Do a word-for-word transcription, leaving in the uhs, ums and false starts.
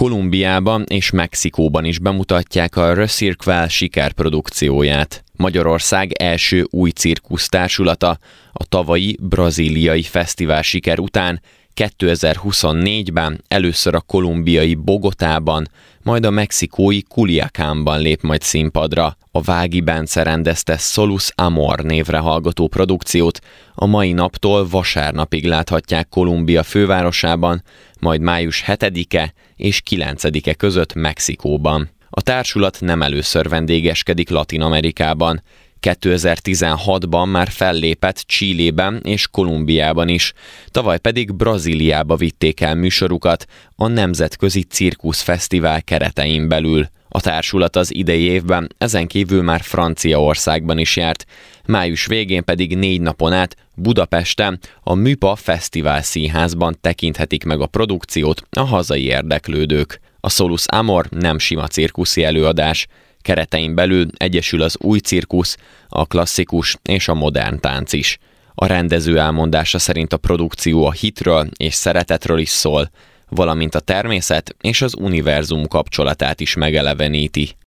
Kolumbiában és Mexikóban is bemutatják a Le Cirque sikerprodukcióját. Magyarország első új cirkusztársulata a tavalyi brazíliai fesztivál siker után kétezer-huszonnégyben először a kolumbiai Bogotában, majd a mexikói Culiacánban lép majd színpadra. A Vági Bence rendezte Solus Amor névre hallgató produkciót a mai naptól vasárnapig láthatják Kolumbia fővárosában, majd május hetedike és kilencedike között Mexikóban. A társulat nem először vendégeskedik Latin-Amerikában. kétezer-tizenhatban már fellépett Chilében és Kolumbiában is, tavaly pedig Brazíliába vitték el műsorukat a Nemzetközi Cirkuszfesztivál keretein belül. A társulat az idei évben ezen kívül már Franciaországban is járt, május végén pedig négy napon át Budapesten a Műpa Fesztivál Színházban tekinthetik meg a produkciót a hazai érdeklődők. A Solus Amor nem sima cirkuszi előadás, keretein belül egyesül az új cirkusz, a klasszikus és a modern tánc is. A rendező elmondása szerint a produkció a hitről és szeretetről is szól, valamint a természet és az univerzum kapcsolatát is megeleveníti.